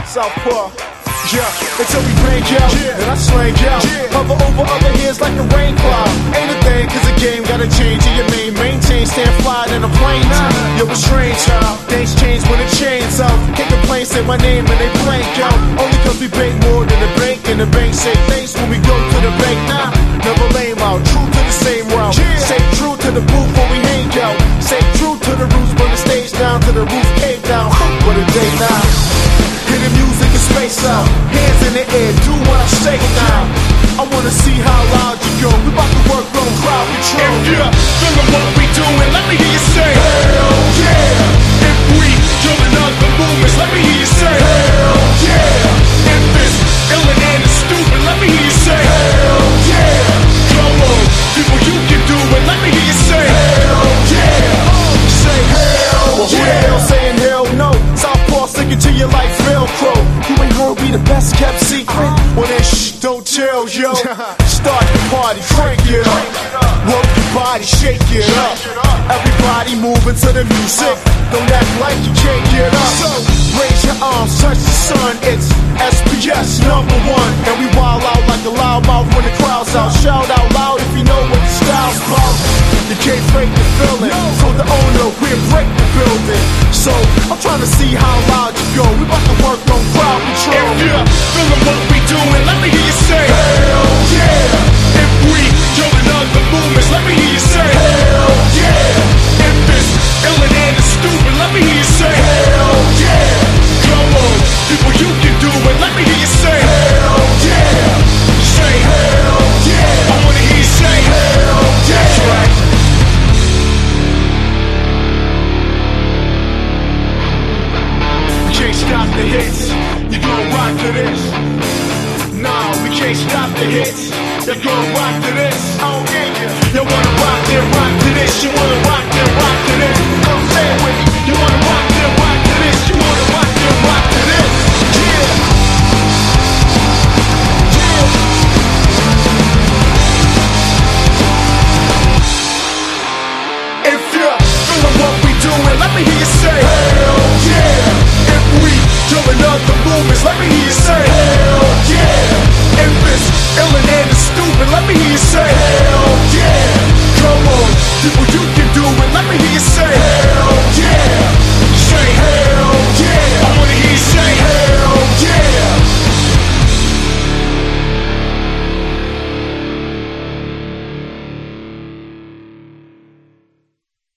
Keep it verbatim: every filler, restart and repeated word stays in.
Southpaw. Yeah, until we break out, yeah. And I slang out, yeah. Hover over other heads like a rain cloud. Ain't a thing, cause the game gotta change. And your main maintain, stand fly in a plane. Nah, you're a strange child. Things change when it chains out. Can't complain, say my name and they blank out. Only cause we bank more than the bank. And the bank say thanks when we go to the bank. Nah, never lame out. True to the same route. Yeah. Stay true to the booth when we hang out. Stay true to the roots, burn the stage down to the roof cave down. What a day now. Hear the music and space out. Hands in the air, do what I say now. I wanna see how loud you go. We bout to work on crowd control. If you're feeling what we doing, let me hear you say hell yeah. If we drilling up the movements, let me hear you say hell yeah. If it's illin' and it's stupid, let me hear you say hell yeah. Come on, people, you can do it. Let me hear you say hell yeah. Say hell well, yeah. Who the hell saying hell no? Southpaw sticking to your life Velcro. You ain't heard be the best kept secret. Well then shh, don't tell yo. Start the party, crank it up. Work your body, shake it up. Everybody moving to the music. Don't act like you can't get up. So raise your arms, touch the sun. It's S P S number one. And we wild out like a loudmouth when the crowd's out. Shout out loud if you know what the style's about. You can't fake the feeling. So the owner, we'll break the building. So I'm trying to see how loud you go. We about to work on crowd control. If you're feeling what we doing, let me hear you say hell yeah. If we drilling up the movements, let me hear you say hell yeah. If it's illin' and it's stupid, let me hear you say hell yeah. Come on, people, you can do it. Let me hear you say hell yeah. Say hell yeah. I wanna hear you say hell yeah. That's right. Can't stop the hits, you gon' rock to this. Nah, we can't stop the hits, you gon' rock to this. Oh yeah, you wanna rock then rock to this. You wanna rock then rock to this. Come say it with me. You wanna rock then rock to this. You wanna rock then rock to this. Yeah, yeah. If you're feeling what we doing, let me hear you say hell yeah. If we drilling up the movements, let me hear you say hell yeah. If it's illin' and it's stupid, let me hear you say hell yeah. Come on, people, you can do it. Let me hear you say hell yeah.